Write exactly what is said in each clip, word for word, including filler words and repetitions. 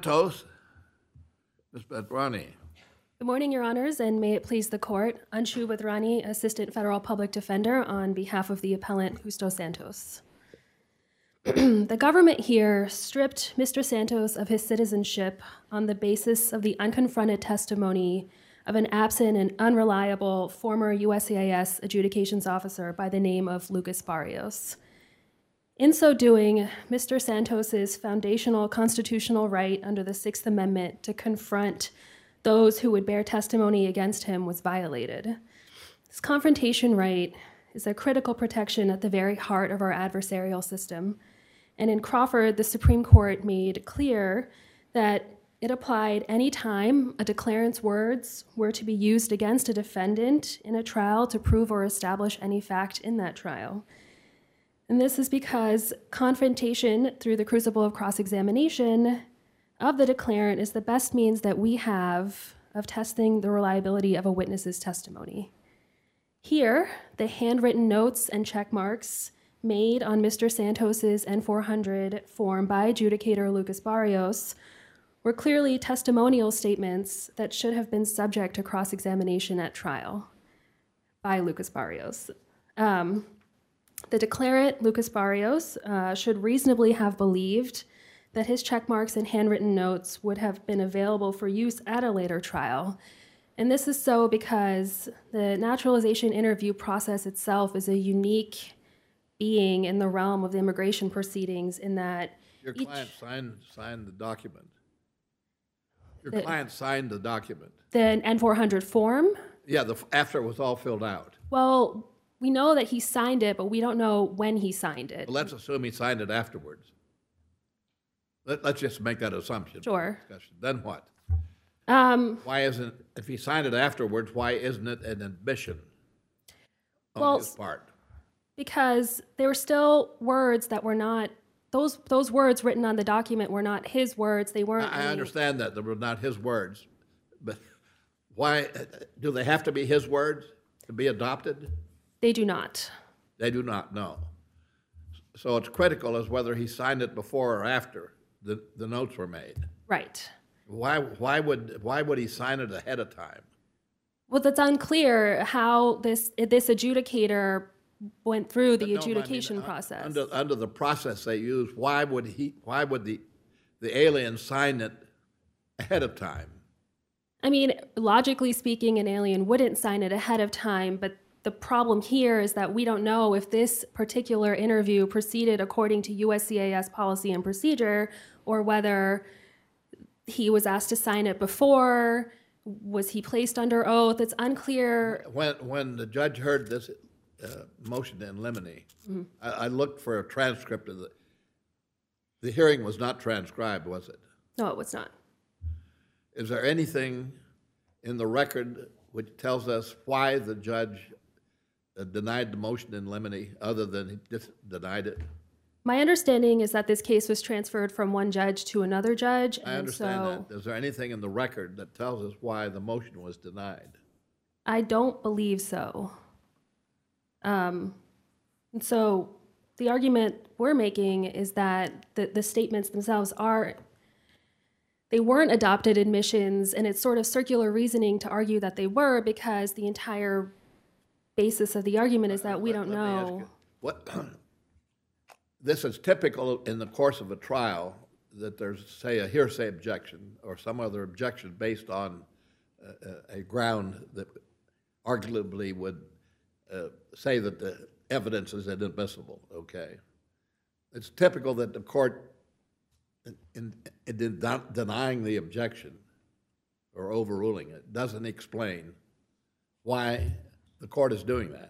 Santos. Miz Badrani. Good morning, Your Honors, and may it please the Court. Anshu Badrani, Assistant Federal Public Defender, on behalf of the appellant Justo Santos. The government here stripped Mister Santos of his citizenship on the basis of the unconfronted testimony of an absent and unreliable former U S C I S adjudications officer by the name of Lucas Barrios. In so doing, Mister Santos's foundational constitutional right under the Sixth Amendment to confront those who would bear testimony against him was violated. This confrontation right is a critical protection at the very heart of our adversarial system. And in Crawford, the Supreme Court made clear that it applied any time a declarant's words were to be used against a defendant in a trial to prove or establish any fact in that trial. And this is because confrontation through the crucible of cross-examination of the declarant is the best means that we have of testing the reliability of a witness's testimony. Here, the handwritten notes and check marks made on Mister Santos's N four hundred form by adjudicator Lucas Barrios were clearly testimonial statements that should have been subject to cross-examination at trial by Lucas Barrios. Um, the declarant, Lucas Barrios, uh, should reasonably have believed that his check marks and handwritten notes would have been available for use at a later trial. And this is so because the naturalization interview process itself is a unique being in the realm of the immigration proceedings in that Your each, client signed, signed the document. Your the, client signed the document. The N four hundred form? Yeah, the, after it was all filled out. Well, we know that he signed it, but we don't know when he signed it. Well, let's assume he signed it afterwards. Let, let's just make that assumption. Sure. Then what? Um, why isn't, if he signed it afterwards, why isn't it an admission on well, his part? Because there were still words that were not, those those words written on the document were not his words. They weren't. I, I understand that they were not his words, but why, do they have to be his words to be adopted? They do not. They do not, no. So it's critical as whether he signed it before or after the, the notes were made. Right. Why, why, would, why would he sign it ahead of time? Well, that's unclear how this this adjudicator went through the no, adjudication I mean, process. Under, under the process they use, why would he? Why would the the alien sign it ahead of time? I mean, logically speaking, an alien wouldn't sign it ahead of time, but the problem here is that we don't know if this particular interview proceeded according to U S C I S policy and procedure, or whether he was asked to sign it before. Was he placed under oath? It's unclear. When when the judge heard this uh, motion in limine, mm-hmm. I, I looked for a transcript of the. The hearing was not transcribed, was it? No, it was not. Is there anything in the record which tells us why the judge uh, denied the motion in limine, other than he just denied it? My understanding is that this case was transferred from one judge to another judge. I and understand so that. Is there anything in the record that tells us why the motion was denied? I don't believe so. Um, and so the argument we're making is that the, the statements themselves are, they weren't adopted admissions, and it's sort of circular reasoning to argue that they were, because the entire basis of the argument is that we Let, don't let know. What? This is typical in the course of a trial, that there's, say, a hearsay objection or some other objection based on a, a ground that arguably would uh, say that the evidence is inadmissible, okay? It's typical that the court, in, in, in denying the objection or overruling it, doesn't explain why the court is doing that.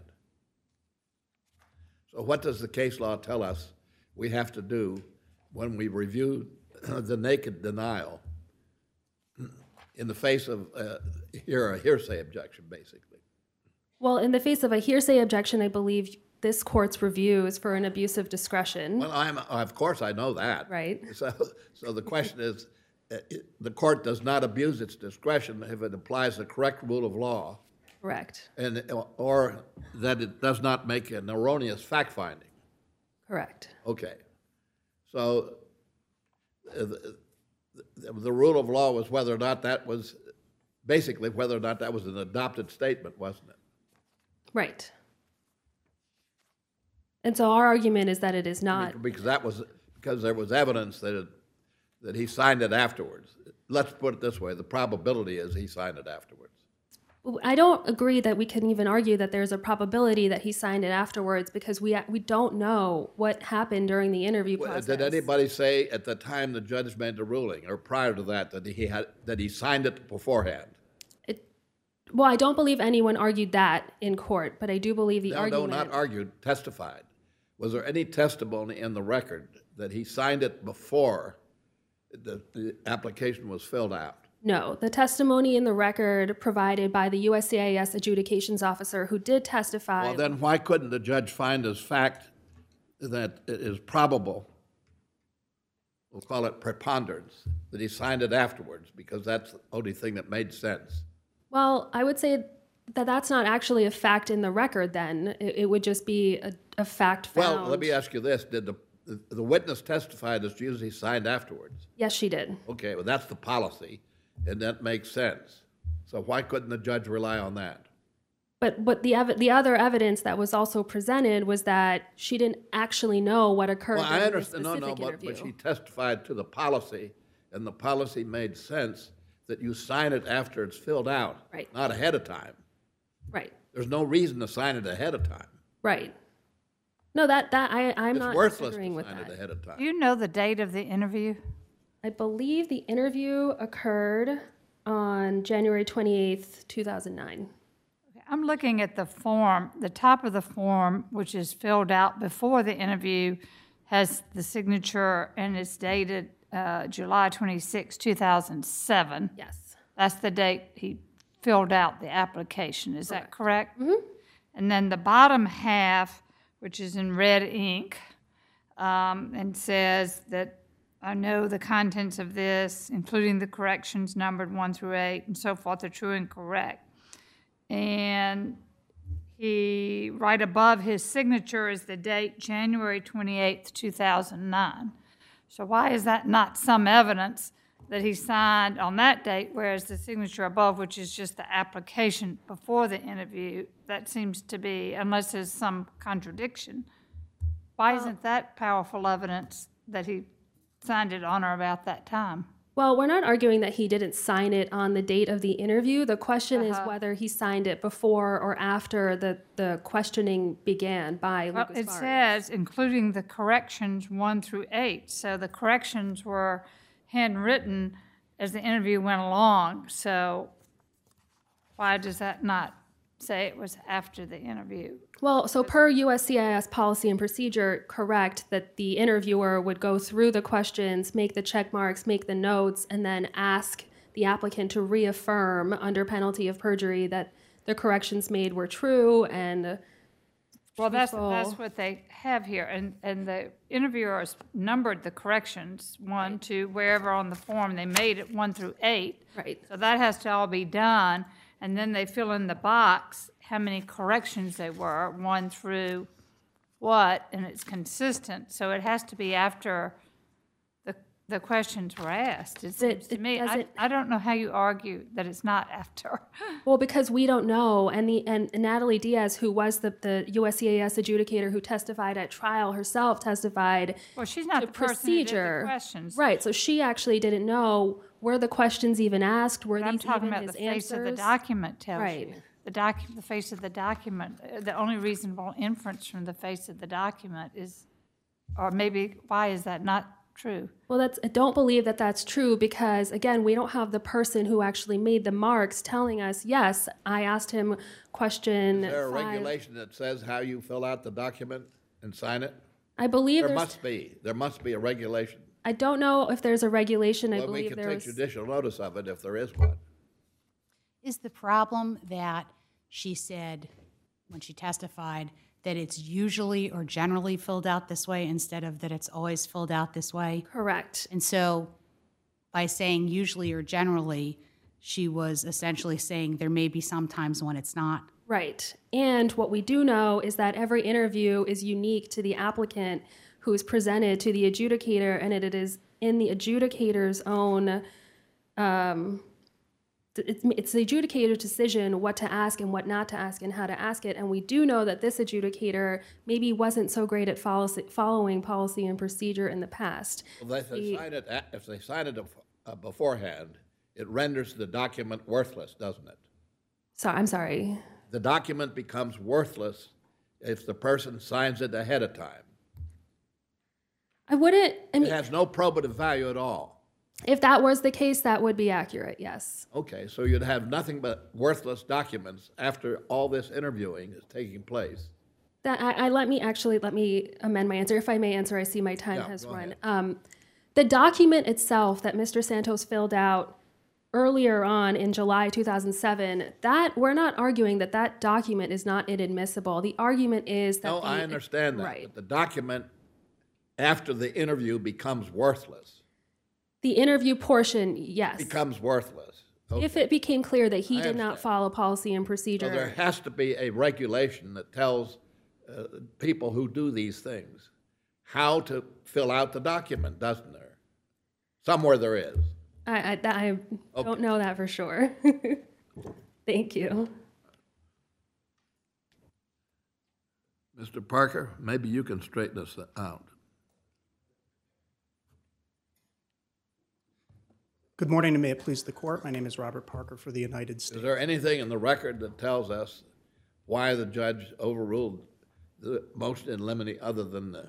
So what does the case law tell us we have to do when we review the naked denial in the face of uh, here a hearsay objection, basically? Well, in the face of a hearsay objection, I believe this court's review is for an abuse of discretion. Well, I'm, of course I know that. Right. So, so the question is, uh, it, the court does not abuse its discretion if it applies the correct rule of law. Correct. And, or that it does not make an erroneous fact-finding. Correct. Okay. So uh, the, the rule of law was whether or not that was, basically whether or not that was an adopted statement, wasn't it? Right. And so our argument is that it is not. Because that was, because there was evidence that it, that he signed it afterwards. Let's put it this way, the probability is he signed it afterwards. I don't agree that we can even argue that there's a probability that he signed it afterwards, because we we don't know what happened during the interview Well, process. did anybody say at the time the judge made the ruling, or prior to that, that he had that he signed it beforehand? It, well, I don't believe anyone argued that in court, but I do believe the no, argument. No, not argued, testified. Was there any testimony in the record that he signed it before the, the application was filled out? No, the testimony in the record provided by the U S C I S adjudications officer who did testify. Well, then why couldn't the judge find as fact that it is probable, we'll call it preponderance, that he signed it afterwards, because that's the only thing that made sense? Well, I would say that that's not actually a fact in the record then. It, it would just be a, a fact found. Well, let me ask you this. Did the, the, the witness testify that she usually signed afterwards? Yes, she did. Okay, well, that's the policy. And that makes sense. So why couldn't the judge rely on that? But but the ev- the other evidence that was also presented was that she didn't actually know what occurred Well, I during the understand. No, specific no, but, interview. but she testified to the policy, and the policy made sense that you sign it after it's filled out, Right. not ahead of time. Right. There's no reason to sign it ahead of time. Right. No, that that I I'm It's not worthless disagreeing to with sign that. it ahead of time. Do you know the date of the interview? I believe the interview occurred on January twenty-eighth, two thousand nine. I'm looking at the form. The top of the form, which is filled out before the interview, has the signature, and it's dated uh, July twenty-sixth, two thousand seven. Yes. That's the date he filled out the application. Is that correct? Mm-hmm. And then the bottom half, which is in red ink, um, and says that I know the contents of this, including the corrections numbered one through eight and so forth, are true and correct. And he, right above his signature is the date, January twenty-eighth, two thousand nine. So why is that not some evidence that he signed on that date, whereas the signature above, which is just the application before the interview, that seems to be, unless there's some contradiction. Why isn't that powerful evidence that he signed it on or about that time? Well, we're not arguing that he didn't sign it on the date of the interview. The question is whether he signed it before or after the, the questioning began by Well, Lucas it Vargas. says including the corrections one through eight. So the corrections were handwritten as the interview went along. So why does that not say it was after the interview? Well, so per U S C I S policy and procedure, correct, that the interviewer would go through the questions, make the check marks, make the notes, and then ask the applicant to reaffirm under penalty of perjury that the corrections made were true and Well, that's, truthful. that's what they have here. And, and the interviewers numbered the corrections, one, two, wherever on the form they made it, one through eight. Right. So that has to all be done. And then they fill in the box how many corrections they were, one through what, and it's consistent. So it has to be after the, the questions were asked. It seems to it me, I, doesn't- I don't know how you argue that it's not after. Well, because we don't know, and the and Natalie Diaz, who was the, the U S C I S adjudicator who testified at trial herself, testified Well, she's not to the person who did the procedure. questions. Right, so she actually didn't know, were the questions even asked, were But I'm these talking even about his the face of the answers? document tells Right. you. The doc, the face of the document, uh, the only reasonable inference from the face of the document is, or maybe, why is that not true? Well, that's, I don't believe that that's true because, again, we don't have the person who actually made the marks telling us, yes, I asked him question Is there a five. regulation that says how you fill out the document and sign it? I believe There there's, must be. There must be a regulation. I don't know if there's a regulation. I Well, we believe can there take was. judicial notice of it if there is one. Is the problem that she said, when she testified, that it's usually or generally filled out this way instead of that it's always filled out this way? Correct. And so by saying usually or generally, she was essentially saying there may be some times when it's not. Right. And what we do know is that every interview is unique to the applicant who is presented to the adjudicator, and it is in the adjudicator's own, um, it's, it's the adjudicator's decision what to ask and what not to ask and how to ask it. And we do know that this adjudicator maybe wasn't so great at follow, following policy and procedure in the past. Well, if they sign it, a- if they sign it uh, beforehand, it renders the document worthless, doesn't it? So I'm sorry. The document becomes worthless if the person signs it ahead of time. I wouldn't, I It mean, has no probative value at all. if that was the case, that would be accurate, yes. Okay, so you'd have nothing but worthless documents after all this interviewing is taking place. That, I, I let me actually, let me amend my answer. If I may answer, I see my time Yeah, has go run. ahead. Um, the document itself that Mister Santos filled out earlier on in July two thousand seven, that, we're not arguing that that document is not inadmissible. The argument is that No, the, I understand that, right. but the document after the interview becomes worthless. The interview portion, yes. Becomes worthless. Okay. If it became clear that he I did not understand. follow policy and So procedure. there has to be a regulation that tells uh, people who do these things how to fill out the document, doesn't there? Somewhere there is. I, I, that- I don't know that for sure. Thank you. Mister Parker, maybe you can straighten us out. Good morning, and may it please the court. My name is Robert Parker for the United Is States. there anything in the record that tells us why the judge overruled the motion in limine other than the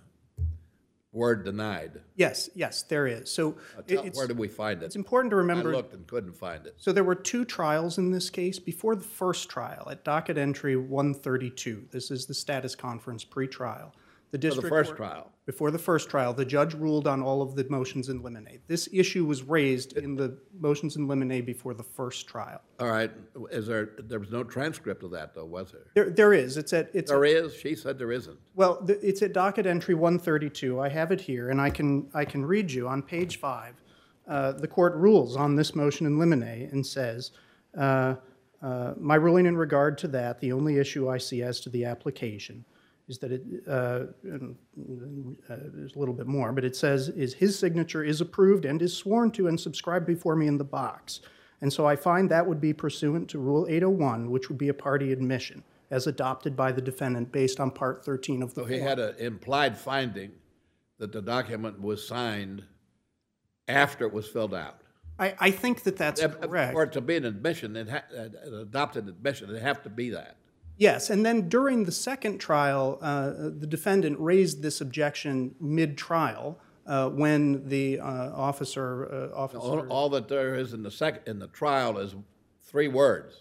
word denied? Yes, yes, there is. So Uh, it- tell- it's, Where did we find it? it's important to I remember. looked and couldn't find it. So there were two trials in this case. Before the first trial, at docket entry one thirty-two, this is the status conference pre-trial. The For the district first court- trial. Before the first trial, the judge ruled on all of the motions in limine. This issue was raised in the motions in limine before the first trial. All right, is there, there was no transcript of that though, was there? There, there is. It's at. It's There is? She said there isn't. Well, the, it's at docket entry one thirty-two. I have it here, and I can I can read you on page five. Uh, the court rules on this motion in limine and says, uh, uh, "My ruling in regard to that, the only issue I see as to the application is that it uh, and, uh, there's a little bit more, but it says is his signature is approved and is sworn to and subscribed before me in the box, and so I find that would be pursuant to Rule eight oh one, which would be a party admission." As adopted by the defendant based on Part thirteen of the So he form. had an implied finding that the document was signed after it was filled out. I, I think that that's If- if- correct. For it to be an admission, it ha- an adopted admission, it'd have to be that. Yes, and then during the second trial, uh, the defendant raised this objection mid-trial uh, when the uh, officer, uh, officer. All, all that there is in the sec, in the trial is three words: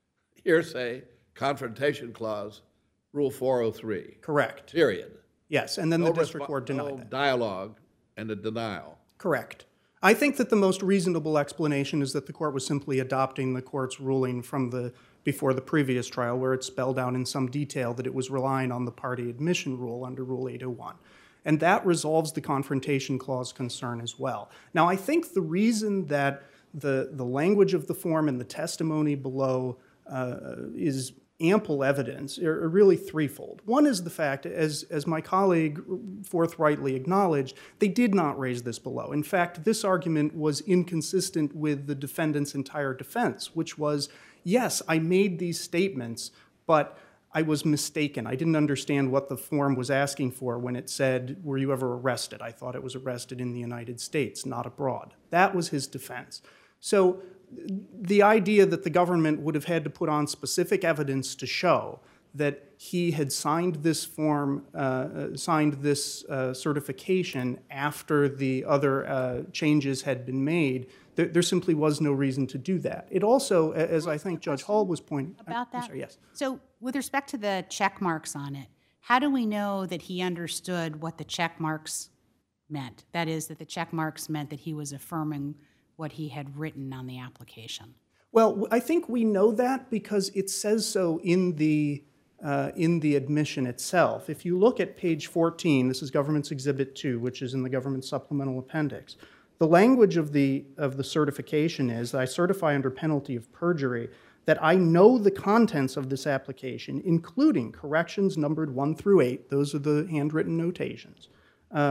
hearsay, confrontation clause, Rule four oh three. Correct. Period. Yes, and then No the district respo- court denied no that. dialogue and a denial. Correct. I think that the most reasonable explanation is that the court was simply adopting the court's ruling from the before the previous trial, where it spelled out in some detail that it was relying on the party admission rule under Rule eight oh one. And that resolves the confrontation clause concern as well. Now, I think the reason that the, the language of the form and the testimony below uh, is ample evidence are, are really threefold. One is the fact, as, as my colleague forthrightly acknowledged, they did not raise this below. In fact, this argument was inconsistent with the defendant's entire defense, which was, yes, I made these statements, but I was mistaken. I didn't understand what the form was asking for when it said, were you ever arrested? I thought it was arrested in the United States, not abroad. That was his defense. So the idea that the government would have had to put on specific evidence to show that he had signed this form, uh, signed this uh, certification after the other uh, changes had been made, there, there simply was no reason to do that. It also, as I think Judge Hall was pointing About I'm that? sorry, yes. So with respect to the check marks on it, how do we know that he understood what the check marks meant? That is, that the check marks meant that he was affirming what he had written on the application. Well, I think we know that because it says so in the uh, in the admission itself. If you look at page fourteen, this is Government's Exhibit two, which is in the Government Supplemental Appendix. The language of the of the certification is that I certify under penalty of perjury that I know the contents of this application, including corrections numbered one through eight. Those are the handwritten notations. Um,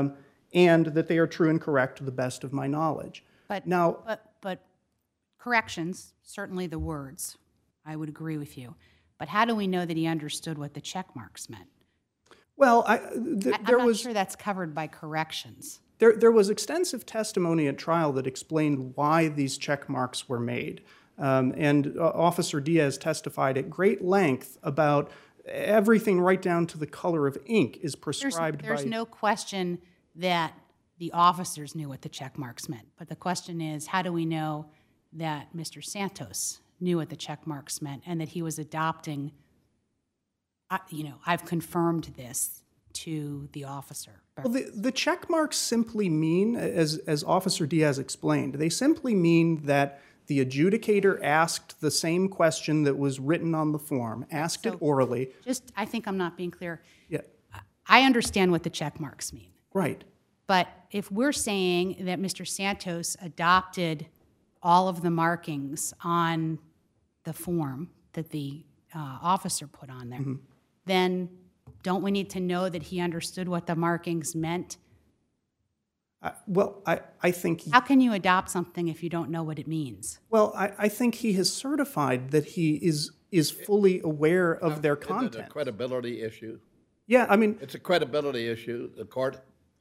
and that they are true and correct to the best of my knowledge. But, Now, but, but corrections, certainly the words, I would agree with you. But how do we know that he understood what the check marks meant? well, I, th- I- there I'm not was sure that's covered by corrections. there there was extensive testimony at trial that explained why these check marks were made, um, and uh, Officer Diaz testified at great length about everything right down to the color of ink is There's, prescribed there's by. no question that the officers knew what the check marks meant. But the question is, how do we know that Mister Santos knew what the check marks meant and that he was adopting, uh, you know, I've confirmed this to the officer? Well, the, the check marks simply mean, as, as Officer Diaz explained, they simply mean that the adjudicator asked the same question that was written on the form, asked it orally. Just, I think I'm not being clear. Yeah, I understand what the check marks mean. right. But if we're saying that Mister Santos adopted all of the markings on the form that the uh, officer put on there, then don't we need to know that he understood what the markings meant? I, well, I, I think How can you adopt something if you don't know what it means? well, I, I think he has certified that he is is fully aware of their Isn't it a content. credibility issue? Yeah, I mean, It's a credibility issue. The court,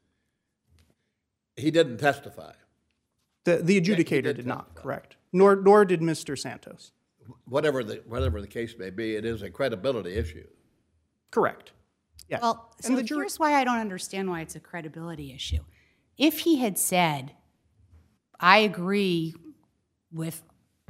he didn't testify. the, the adjudicator did did not, testify. correct. Nor nor did Mister Santos. Whatever the, whatever the case may be, it is a credibility issue. Correct. Yes. Well, so and the jury, here's why I don't understand why it's a credibility issue. If he had said, I agree with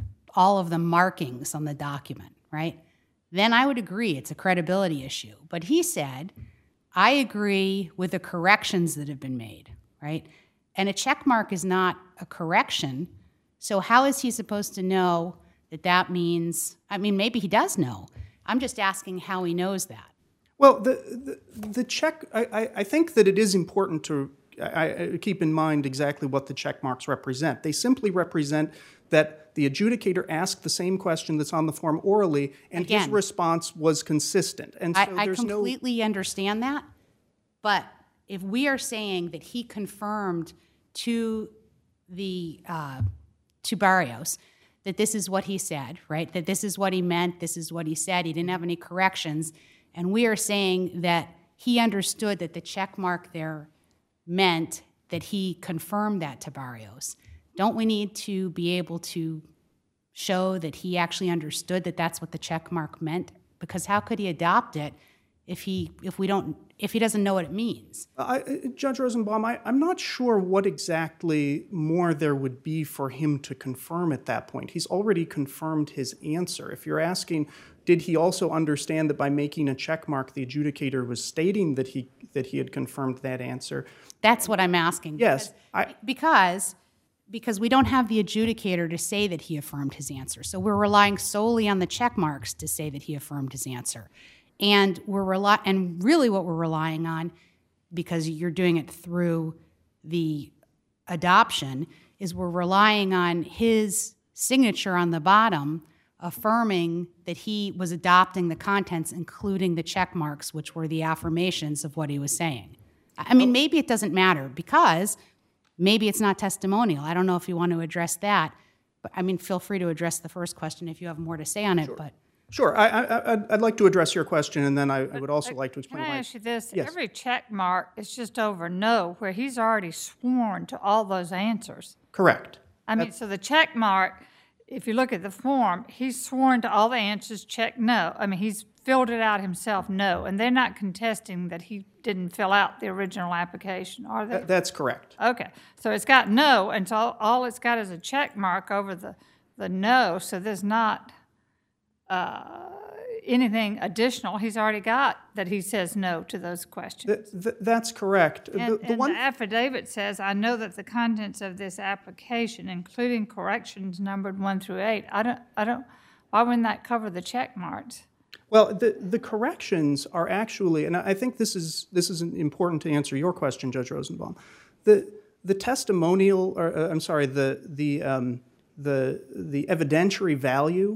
all of the markings on the document, right? Then I would agree it's a credibility issue. But he said, I agree with the corrections that have been made, right? And a check mark is not a correction. So how is he supposed to know that that means, I mean, maybe he does know. I'm just asking how he knows that. well, the the, the check. I, I, I think that it is important to I, I keep in mind exactly what the check marks represent. They simply represent that the adjudicator asked the same question that's on the form orally, and his Again. response was consistent. And so I, I there's no. completely understand that, but if we are saying that he confirmed to the uh, to Barrios that this is what he said, right? That this is what he meant, this is what he said. He didn't have any corrections, and we are saying that he understood that the check mark there meant that he confirmed that to Barrios. Don't we need to be able to show that he actually understood that that's what the check mark meant? Because how could he adopt it if he if we don't if he doesn't know what it means? I, Judge Rosenbaum, I, I'm not sure what exactly more there would be for him to confirm at that point. He's already confirmed his answer. If you're asking, did he also understand that by making a check mark, the adjudicator was stating that he that he had confirmed that answer? That's what I'm asking. Yes, Because, I- because because we don't have the adjudicator to say that he affirmed his answer. So we're relying solely on the check marks to say that he affirmed his answer. And we're rely and really what we're relying on, because you're doing it through the adoption, is we're relying on his signature on the bottom affirming that he was adopting the contents, including the check marks, which were the affirmations of what he was saying. I mean, maybe it doesn't matter because maybe it's not testimonial. I don't know if you want to address that, but I mean, feel free to address the first question if you have more to say on it. But Sure. I, I, I'd- I'd like to address your question, and then I, I would also like to explain Can I why. ask you this? Yes. Every check mark is just over no, where he's already sworn to all those answers. Correct. I mean, so the check mark, if you look at the form, he's sworn to all the answers, check no. I mean, he's filled it out himself, no. And they're not contesting that he didn't fill out the original application, are they? Th- That's correct. Okay, so it's got no, and so all- all it's got is a check mark over the, the no, so there's not uh, anything additional. He's already got that he says no to those questions. Th- th- That's correct. And, the, the and one, the affidavit says, I know that the contents of this application, including corrections numbered one through eight, I don't, I don't, why wouldn't that cover the check marks? well, the, the corrections are actually, and I think this is this is important to answer your question, Judge Rosenbaum. The the testimonial, or uh, I'm sorry, the the um, the the evidentiary value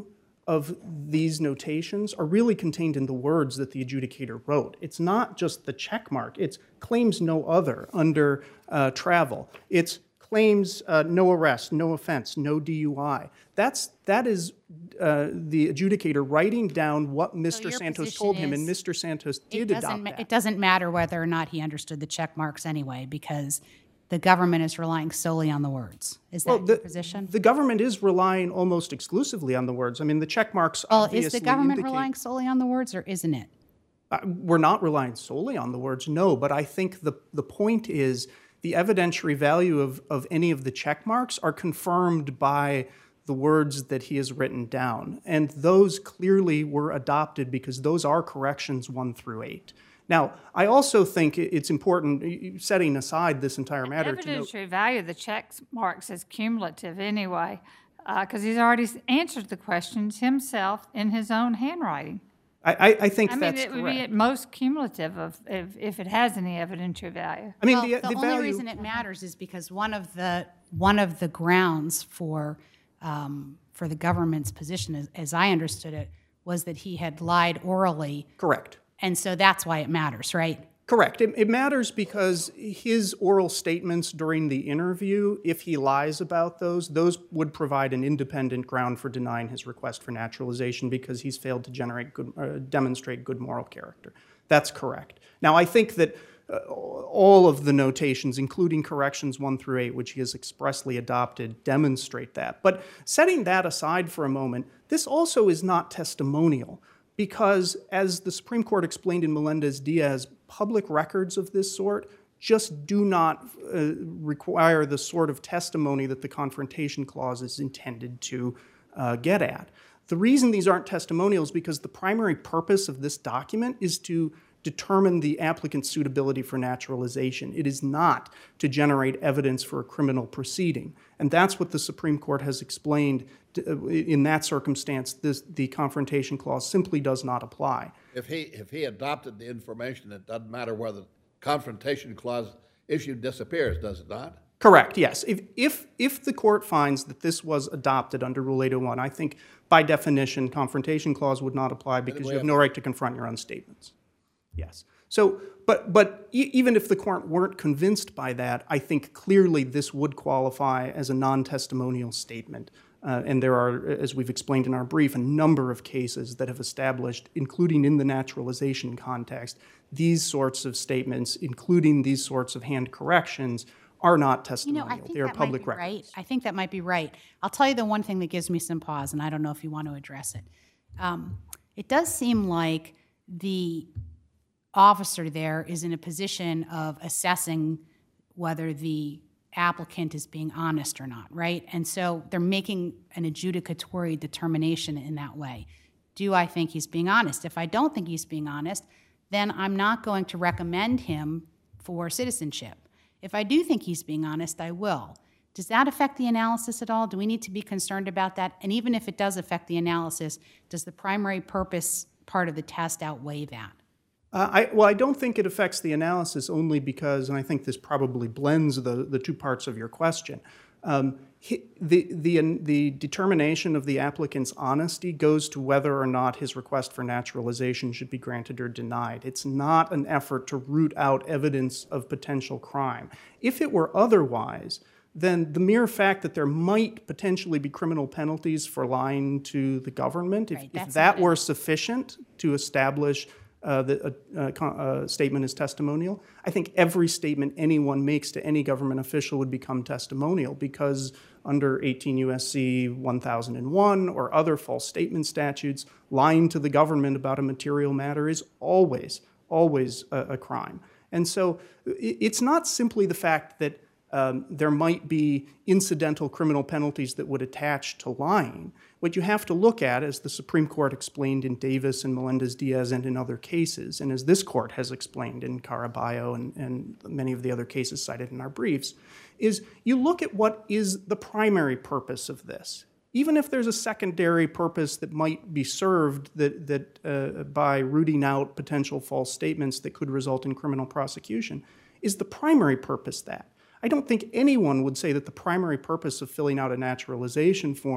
of these notations are really contained in the words that the adjudicator wrote. It's not just the check mark. It's claims no other under uh, travel. It's claims uh, no arrest, no offense, no D U I. That's, that is uh, the adjudicator writing down what Mister your Santos position told him, and is Mister Santos did It doesn't, adopt ma- that. it doesn't matter whether or not he understood the check marks anyway, because the government is relying solely on the words. Is that Well, your the, position? the government is relying almost exclusively on the words. I mean, the check marks Well, obviously is the government indicate- relying solely on the words, or isn't it? Uh, we're not relying solely on the words, no, but I think the, the point is the evidentiary value of, of any of the check marks are confirmed by the words that he has written down. And those clearly were adopted because those are corrections one through eight. Now, I also think it's important, setting aside this entire matter, to note. Evidentiary value of the check marks is cumulative anyway, because he's already s- answered the questions himself in his own handwriting. I, I, I think I mean, that's it would correct. be at most cumulative of, if, if it has any evidentiary value. I mean, Well, the, the, the only value. reason it matters is because one of the one of the grounds for um, for the government's position, as, as I understood it, was that he had lied orally, Correct. and so that's why it matters, right? Correct. It, it matters because his oral statements during the interview, if he lies about those, those would provide an independent ground for denying his request for naturalization because he's failed to generate good, uh, demonstrate good moral character. That's correct. Now, I think that uh, all of the notations, including corrections one through eight, which he has expressly adopted, demonstrate that. But setting that aside for a moment, this also is not testimonial. Because, as the Supreme Court explained in Melendez-Diaz, public records of this sort just do not uh, require the sort of testimony that the Confrontation Clause is intended to uh, get at. The reason these aren't testimonials is because the primary purpose of this document is to determine the applicant's suitability for naturalization. It is not to generate evidence for a criminal proceeding. And that's what the Supreme Court has explained. In that circumstance, this, the Confrontation Clause simply does not apply. If he, if he adopted the information, it doesn't matter whether the Confrontation Clause issue disappears, does it not? Correct, yes. If, if, if the court finds that this was adopted under Rule eight oh one, I think by definition, Confrontation Clause would not apply because you have no right to confront your own statements. Yes. So, but, but e- even if the court weren't convinced by that, I think clearly this would qualify as a non-testimonial statement. Uh, and there are, as we've explained in our brief, a number of cases that have established, including in the naturalization context, these sorts of statements, including these sorts of hand corrections, are not You testimonial. know, I think they are that might public be records. right. I think that might be right. I'll tell you the one thing that gives me some pause, and I don't know if you want to address it. Um, it does seem like the officer there is in a position of assessing whether the applicant is being honest or not, right? And so they're making an adjudicatory determination in that way. Do I think he's being honest? If I don't think he's being honest, then I'm not going to recommend him for citizenship. If I do think he's being honest, I will. Does that affect the analysis at all? Do we need to be concerned about that? And even if it does affect the analysis, does the primary purpose part of the test outweigh that? Uh, I, well, I don't think it affects the analysis only because, and I think this probably blends the, the two parts of your question. Um, he, the, the, the determination of the applicant's honesty goes to whether or not his request for naturalization should be granted or denied. It's not an effort to root out evidence of potential crime. If it were otherwise, then the mere fact that there might potentially be criminal penalties for lying to the government, if, Right, if that's that not were sufficient to establish Uh, the uh, uh, statement is testimonial, I think every statement anyone makes to any government official would become testimonial because under eighteen U S C one thousand one or other false statement statutes, lying to the government about a material matter is always, always a, a crime. And so it, it's not simply the fact that um, there might be incidental criminal penalties that would attach to lying. What you have to look at, as the Supreme Court explained in Davis and Melendez-Diaz and in other cases, and as this court has explained in Caraballo and, and many of the other cases cited in our briefs, is you look at what is the primary purpose of this. Even if there's a secondary purpose that might be served that, that uh, by rooting out potential false statements that could result in criminal prosecution, is the primary purpose that? I don't think anyone would say that the primary purpose of filling out a naturalization form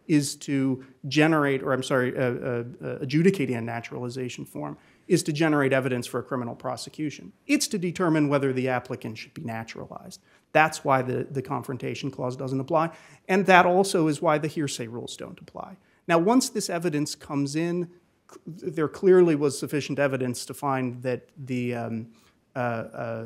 is to generate, or I'm sorry, uh, uh, uh, adjudicating a naturalization form, is to generate evidence for a criminal prosecution. It's to determine whether the applicant should be naturalized. That's why the, the confrontation clause doesn't apply, and that also is why the hearsay rules don't apply. Now, once this evidence comes in, there clearly was sufficient evidence to find that the um, uh, uh,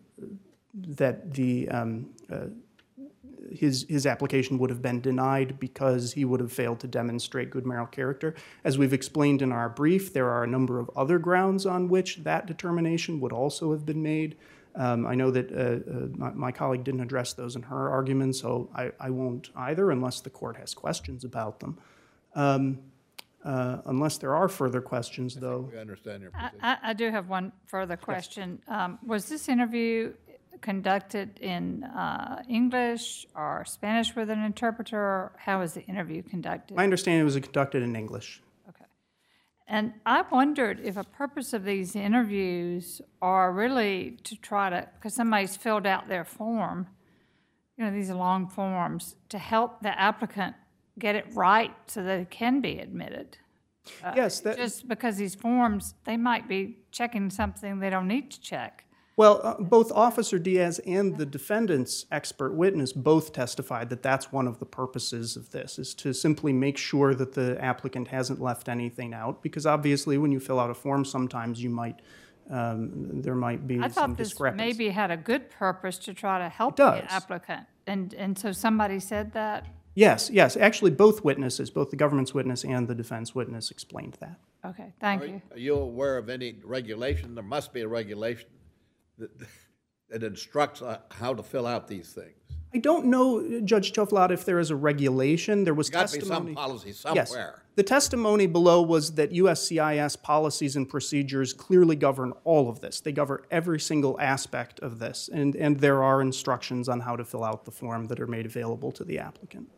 that the um, uh, his his application would have been denied because he would have failed to demonstrate good moral character. As we've explained in our brief, there are a number of other grounds on which that determination would also have been made. Um, I know that uh, uh, my, my colleague didn't address those in her argument, so I, I won't either unless the court has questions about them. Um, uh, unless there are further questions, though. We understand your I, position. I, I do have one further question. Um, was this interview conducted in uh, English or Spanish with an interpreter, or how was the interview conducted? My understanding was it conducted in English. Okay. And I wondered if a purpose of these interviews are really to try to, because somebody's filled out their form, you know, these are long forms, to help the applicant get it right so that it can be admitted. Uh, Yes, that- Just because these forms, they might be checking something they don't need to check. Well, uh, both Officer Diaz and the defendant's expert witness both testified that that's one of the purposes of this, is to simply make sure that the applicant hasn't left anything out, because obviously when you fill out a form, sometimes you might, um, there might be I some thought this discrepancy. maybe had a good purpose to try to help It does. the applicant. And, and so somebody said that? Yes, yes. Actually, both witnesses, both the government's witness and the defense witness explained that. Okay, thank Are you. are you aware of any regulation? There must be a regulation that, that instructs uh, how to fill out these things. I don't know, Judge Toflat, if there is a regulation. There was There's got to be testimony. some policy Yes. somewhere. The testimony below was that U S C I S policies and procedures clearly govern all of this. They govern every single aspect of this, and, and there are instructions on how to fill out the form that are made available to the applicant.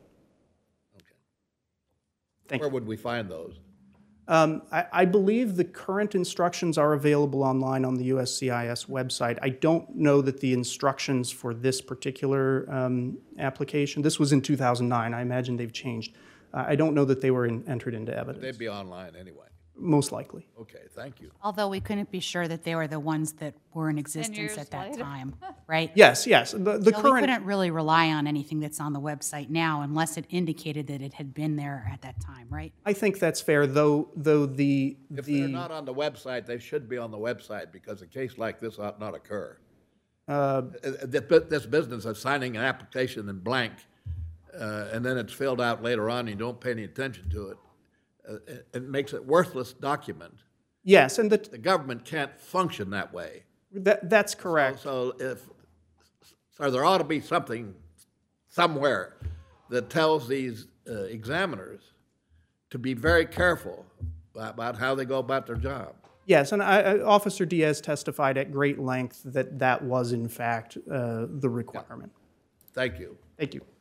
Thank Where you. would we find those? Um, I, I believe the current instructions are available online on the U S C I S website. I don't know that the instructions for this particular um, application, this was in two thousand nine, I imagine they've changed. Uh, I don't know that they were in, entered into evidence. They'd be online anyway. Most likely. Okay, thank you. Although we couldn't be sure that they were the ones that were in existence years at that later. time, right? Yes, yes. The, the So we current. couldn't really rely on anything that's on the website now unless it indicated that it had been there at that time, right? I think that's fair, though. Though the If the they're not on the website, they should be on the website because a case like this ought not occur. uh, Uh, th- This business of signing an application in blank, uh, and then it's filled out later on, and you don't pay any attention to it, uh, it- it makes it worthless document. yes, and the, The government can't function that way. that that's correct. So if, so there ought to be something somewhere that tells these uh, examiners to be very careful about how they go about their job. Yes, and I, I- Officer Diaz testified at great length that that was in fact uh, the requirement. Thank you. Thank you.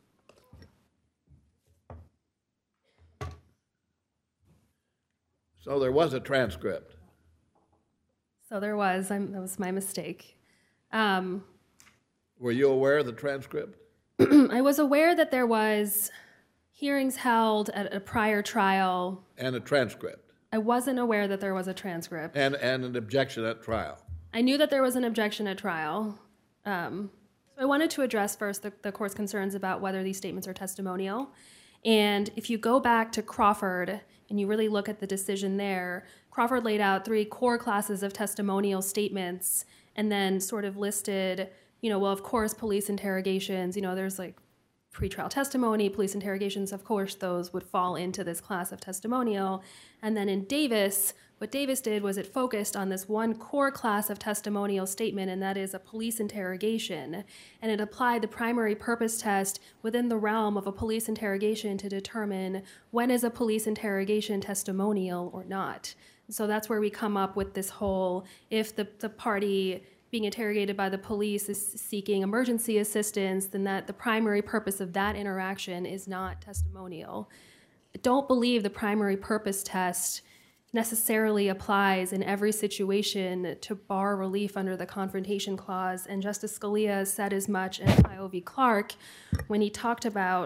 So there was a transcript. So there was, I'm, that was my mistake. Um, Were you aware of the transcript? I was aware that there was hearings held at a prior trial. And a transcript? I wasn't aware that there was a transcript. And, and an objection at trial? I knew that there was an objection at trial. Um, so I wanted to address first the, the court's concerns about whether these statements are testimonial. And if you go back to Crawford and you really look at the decision there, Crawford laid out three core classes of testimonial statements and then sort of listed, you know, well, of course, police interrogations, you know, there's like pretrial testimony, police interrogations, of course, those would fall into this class of testimonial. And then in Davis, what Davis did was it focused on this one core class of testimonial statement, and that is a police interrogation. And it applied the primary purpose test within the realm of a police interrogation to determine when is a police interrogation testimonial or not. So that's where we come up with this whole, if the, the party being interrogated by the police is seeking emergency assistance, then that the primary purpose of that interaction is not testimonial. I don't believe the primary purpose test necessarily applies in every situation to bar relief under the Confrontation Clause, and Justice Scalia said as much in Ohio v. Clark when he talked about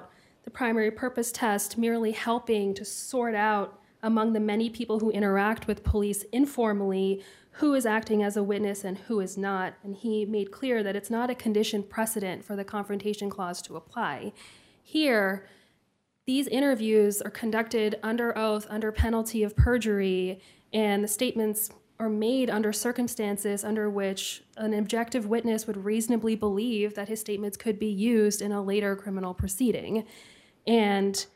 the primary purpose test merely helping to sort out among the many people who interact with police informally who is acting as a witness and who is not. And he made clear that it's not a conditioned precedent for the Confrontation Clause to apply. Here, these interviews are conducted under oath, under penalty of perjury, and the statements are made under circumstances under which an objective witness would reasonably believe that his statements could be used in a later criminal proceeding. And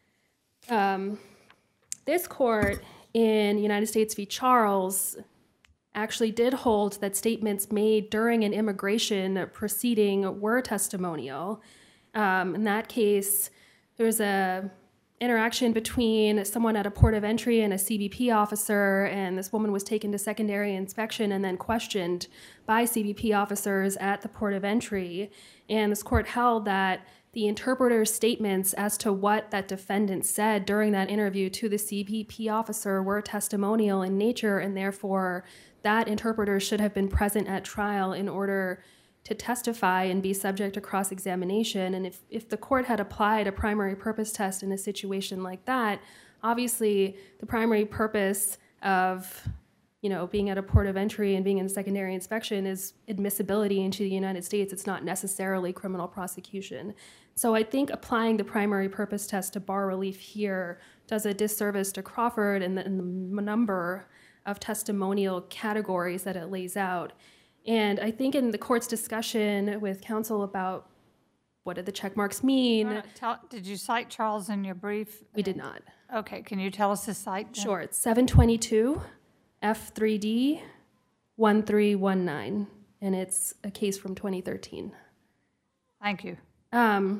um, this court in United States v. Charles actually did hold that statements made during an immigration proceeding were testimonial. Um, in that case, there was a interaction between someone at a port of entry and a C B P officer, and this woman was taken to secondary inspection and then questioned by C B P officers at the port of entry. And this court held that the interpreter's statements as to what that defendant said during that interview to the C B P officer were testimonial in nature, and therefore that interpreter should have been present at trial in order to testify and be subject to cross-examination. And if, if the court had applied a primary purpose test in a situation like that, obviously the primary purpose of, you know, being at a port of entry and being in secondary inspection is admissibility into the United States. It's not necessarily criminal prosecution. So I think applying the primary purpose test to bar relief here does a disservice to Crawford and the, and the number of testimonial categories that it lays out. And I think in the court's discussion with counsel about what did the check marks mean, Uh, tell- Did you cite Charles in your brief? we did not. Okay, can you tell us the site? then? Sure, it's seven twenty-two F three D one three one nine, and it's a case from twenty thirteen. Thank you. Um,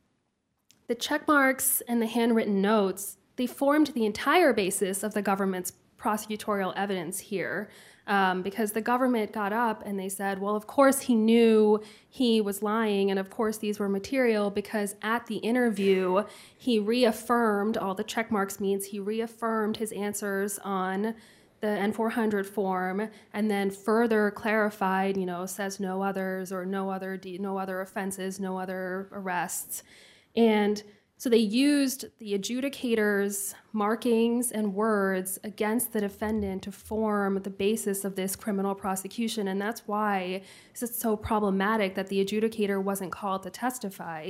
the check marks and the handwritten notes, they formed the entire basis of the government's prosecutorial evidence here, um, because the government got up and they said, well, of course he knew he was lying, and of course these were material, because at the interview he reaffirmed, all the check marks means he reaffirmed his answers on the N four hundred form, and then further clarified, you know, says no others, or no other de- no other offenses, no other arrests. And so they used the adjudicator's markings and words against the defendant to form the basis of this criminal prosecution, and that's why this is so problematic that the adjudicator wasn't called to testify.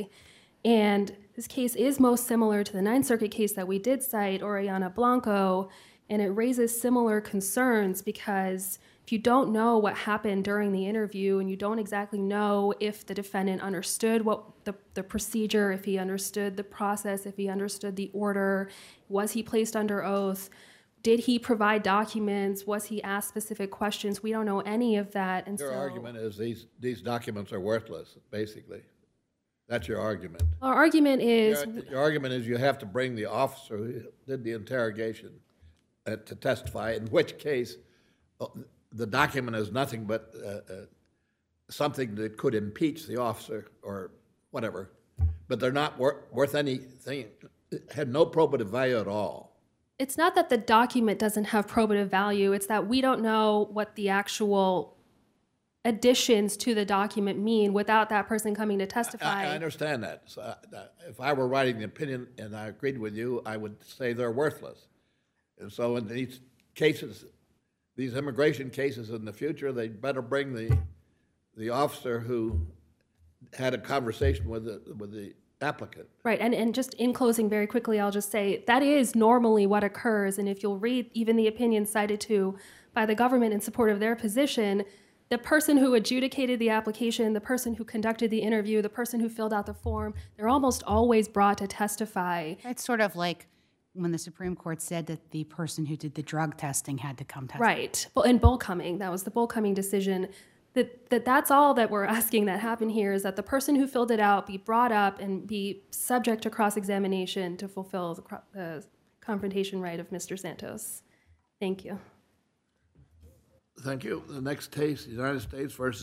And this case is most similar to the Ninth Circuit case that we did cite, Oriana Blanco, and it raises similar concerns because if you don't know what happened during the interview and you don't exactly know if the defendant understood what the, the procedure, if he understood the process, if he understood the order, was he placed under oath, did he provide documents, was he asked specific questions, we don't know any of that. And Your so argument is these, these documents are worthless, basically. That's your argument. our argument is Your, your argument is you have to bring the officer who did the interrogation uh, to testify, in which case uh, the document is nothing but uh, uh, something that could impeach the officer or whatever, but they're not wor- worth anything, had no probative value at all. it's not that the document doesn't have probative value, it's that we don't know what the actual additions to the document mean without that person coming to testify. I, I understand that. So, uh, if I were writing the opinion and I agreed with you, I would say they're worthless. And so in these cases, these immigration cases in the future, they better bring the the officer who had a conversation with the with the applicant. Right, and, and just in closing very quickly, I'll just say that is normally what occurs, and if you'll read even the opinion cited to by the government in support of their position, the person who adjudicated the application, the person who conducted the interview, the person who filled out the form, they're almost always brought to testify. It's sort of like when the Supreme Court said that the person who did the drug testing had to come testify. Right, well, in Bullcoming, that was the Bullcoming decision. That, that that's all that we're asking that happen here is that the person who filled it out be brought up and be subject to cross-examination to fulfill the cro- uh, confrontation right of Mister Santos. Thank you. Thank you. The next case, United States versus